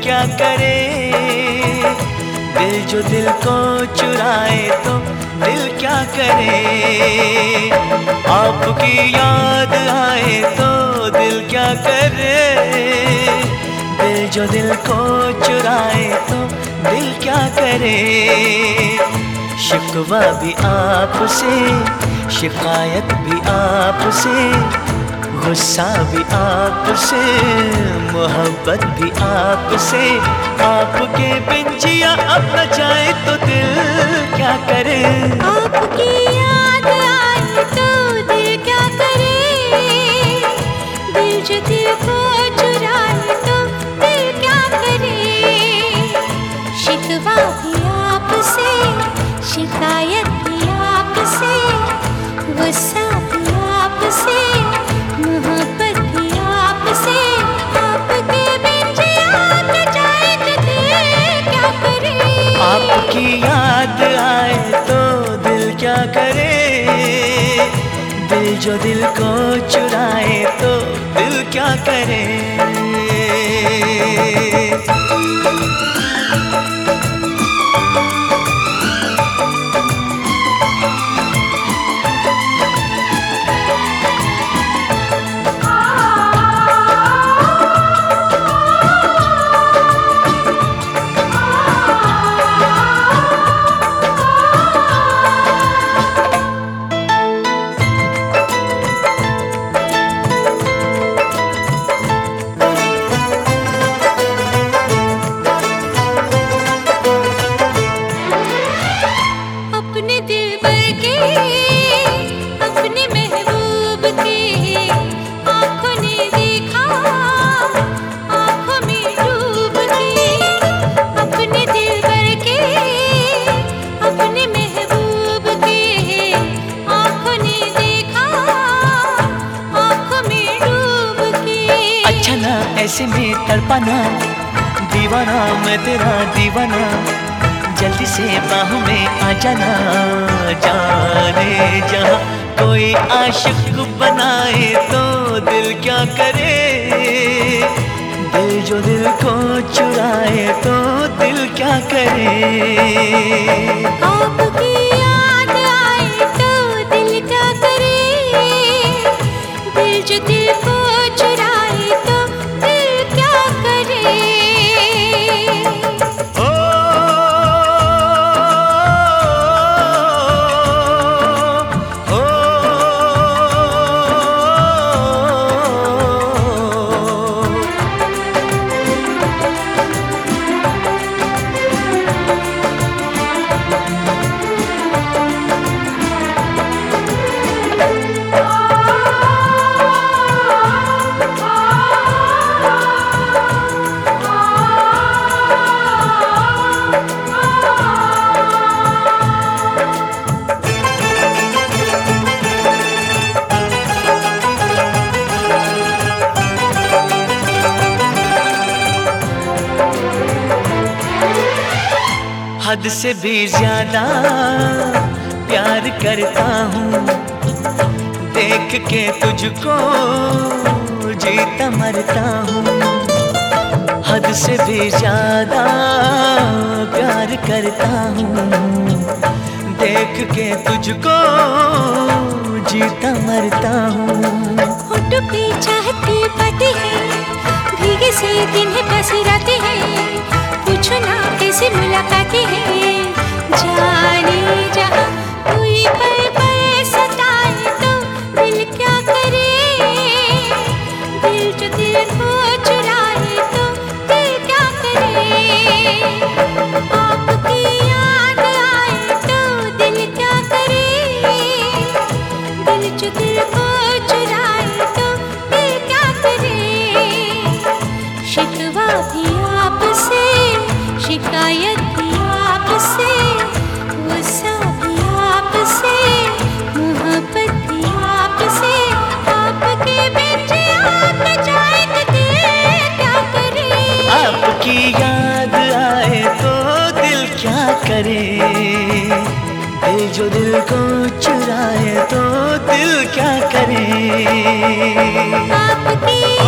क्या करे। दिल जो दिल को चुराए तो दिल क्या करे। आपकी याद आए तो दिल क्या करे। दिल जो दिल को चुराए तो दिल क्या करे। शिकवा भी आपसे, शिकायत भी आपसे, गुस्सा भी आपसे, मोहब्बत भी आपसे। आपके बिन जिया अब न जाए तो दिल क्या करे। आपकी याद आए तो दिल क्या करे। दिल जो दिल को चुराए तो दिल क्या करे। शिकवा भी आपसे, शिकायत भी आपसे, गुस्सा भी आपसे, मोहब्बत भी आपसे। आपके बिन जिया न जाए तो दिल क्या करे। आपकी याद आए तो दिल क्या करे। दिल जो दिल को चुराए तो दिल क्या करे। अपने दिल भर के, अपने महबूब के आँखों ने देखा, आँखों में डूब के। अपने दिल भर के, अपने महबूब के आँखों ने देखा, आँखों में डूब के। अच्छा ना ऐसे में तड़पाना, दीवाना मैं तेरा दीवाना। जल्दी से बाहों में आ जाना, जाने जहाँ कोई आशिक बनाए तो दिल क्या करे। दिल जो दिल को चुराए तो दिल क्या करे। आपकी याद आए तो दिल क्या करे। दिल जो दिल को चुराए तो दिल क्या करे। हद से भी ज्यादा प्यार करता हूँ। देख के तुझको जीता मरता हूँ। हद से भी ज्यादा प्यार करता हूँ। देख के तुझको जीता मरता हूँ। होठों पे चाहती बातें हैं, भीगे से दिन है बस रातें हैं। पूछो ना कैसे मुलाकातें हैं। जाने जहाँ कोई पल पल सताए तो दिल क्या करे। दिल जो दिल को चुराए तो दिल क्या करे। आपकी याद आए तो दिल क्या करे। दिल जो दिल को चुराए तो दिल क्या करे। शिकवा भी आपसे, शिकायत भी आपसे, गुस्सा भी आपसे, मोहब्बत भी आपसे। आपके बिन जिया न जाए तो दिल क्या करे। आपकी याद आए तो दिल क्या करे। दिल जो दिल को चुराए तो दिल क्या करे। आपकी